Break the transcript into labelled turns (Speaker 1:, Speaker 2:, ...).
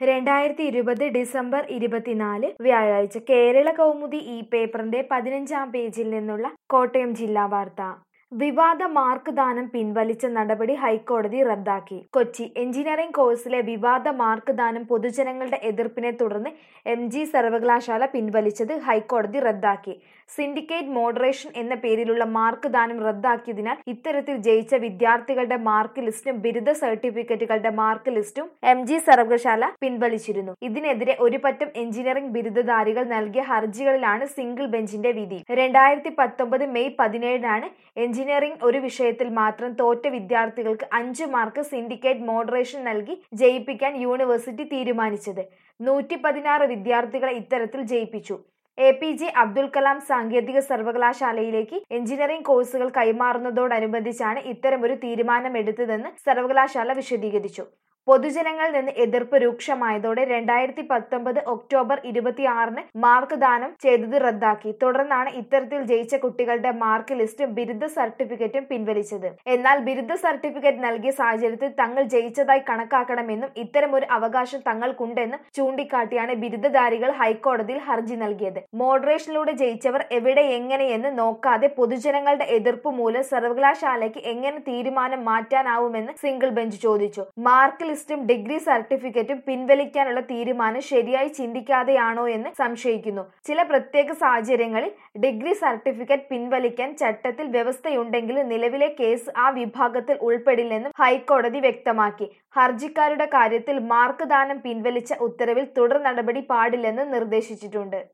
Speaker 1: 2020 December 24 വ്യാഴാഴ്ച കേരള കൗമുദി ഈ പേപ്പറിന്റെ 15-ാം പേജിൽ നിന്നുള്ള കോട്ടയം ജില്ലാ വാർത്ത. വിവാദ മാർക്ക് ദാനം പിൻവലിച്ച നടപടി ഹൈക്കോടതി റദ്ദാക്കി. കൊച്ചി എഞ്ചിനീയറിംഗ് കോഴ്സിലെ വിവാദ മാർക്ക് ദാനം പൊതുജനങ്ങളുടെ എതിർപ്പിനെ തുടർന്ന് MG സർവകലാശാല പിൻവലിച്ചത് ഹൈക്കോടതി റദ്ദാക്കി. സിൻഡിക്കേറ്റ് മോഡറേഷൻ എന്ന പേരിലുള്ള മാർക്ക് ദാനം റദ്ദാക്കിയതിനാൽ ഇത്തരത്തിൽ ജയിച്ച വിദ്യാർത്ഥികളുടെ മാർക്ക് ലിസ്റ്റും ബിരുദ സർട്ടിഫിക്കറ്റുകളുടെ മാർക്ക് ലിസ്റ്റും MG സർവകലാശാല പിൻവലിച്ചിരുന്നു. ഇതിനെതിരെ ഒരു പറ്റം എഞ്ചിനീയറിംഗ് ബിരുദധാരികൾ നൽകിയ ഹർജികളിലാണ് സിംഗിൾ ബെഞ്ചിന്റെ വിധി. 2019 മെയ് 17-നാണ് എഞ്ചിനീയറിംഗ് ഒരു വിഷയത്തിൽ മാത്രം തോറ്റ വിദ്യാർത്ഥികൾക്ക് 5 മാർക്ക് സിൻഡിക്കേറ്റ് മോഡറേഷൻ നൽകി ജയിപ്പിക്കാൻ യൂണിവേഴ്സിറ്റി തീരുമാനിച്ചത്. 116 വിദ്യാർത്ഥികളെ ഇത്തരത്തിൽ ജയിപ്പിച്ചു. APJ അബ്ദുൽ കലാം സാങ്കേതിക സർവകലാശാലയിലേക്ക് എഞ്ചിനീയറിംഗ് കോഴ്സുകൾ കൈമാറുന്നതോടനുബന്ധിച്ചാണ് ഇത്തരമൊരു തീരുമാനമെടുത്തതെന്ന് സർവകലാശാല വിശദീകരിച്ചു. പൊതുജനങ്ങളിൽ നിന്ന് എതിർപ്പ് രൂക്ഷമായതോടെ 2019 ഒക്ടോബർ 26-ന് മാർക്ക് ദാനം ചെയ്തത് റദ്ദാക്കി. തുടർന്നാണ് ഇത്തരത്തിൽ ജയിച്ച കുട്ടികളുടെ മാർക്ക് ലിസ്റ്റും ബിരുദ സർട്ടിഫിക്കറ്റും പിൻവലിച്ചത്. എന്നാൽ ബിരുദ സർട്ടിഫിക്കറ്റ് നൽകിയ സാഹചര്യത്തിൽ തങ്ങൾ ജയിച്ചതായി കണക്കാക്കണമെന്നും ഇത്തരമൊരു അവകാശം തങ്ങൾക്കുണ്ടെന്നും ചൂണ്ടിക്കാട്ടിയാണ് ബിരുദധാരികൾ ഹൈക്കോടതിയിൽ ഹർജി നൽകിയത്. മോഡറേഷനിലൂടെ ജയിച്ചവർ എവിടെ എങ്ങനെയെന്ന് നോക്കാതെ പൊതുജനങ്ങളുടെ എതിർപ്പ് മൂലം സർവകലാശാലയ്ക്ക് എങ്ങനെ തീരുമാനം മാറ്റാനാവുമെന്ന് സിംഗിൾ ബെഞ്ച് ചോദിച്ചു. മാർക്ക് ലിസ്റ്റും ഡിഗ്രി സർട്ടിഫിക്കറ്റും പിൻവലിക്കാനുള്ള തീരുമാനം ശരിയായി ചിന്തിക്കാതെയാണോ എന്ന് സംശയിക്കുന്നു. ചില പ്രത്യേക സാഹചര്യങ്ങളിൽ ഡിഗ്രി സർട്ടിഫിക്കറ്റ് പിൻവലിക്കാൻ ചട്ടത്തിൽ വ്യവസ്ഥയുണ്ടെങ്കിലും നിലവിലെ കേസ് ആ വിഭാഗത്തിൽ ഉൾപ്പെടില്ലെന്നും ഹൈക്കോടതി വ്യക്തമാക്കി. ഹർജിക്കാരുടെ കാര്യത്തിൽ മാർക്ക് ദാനം പിൻവലിച്ച ഉത്തരവിൽ തുടർ നടപടി പാടില്ലെന്നും നിർദ്ദേശിച്ചിട്ടുണ്ട്.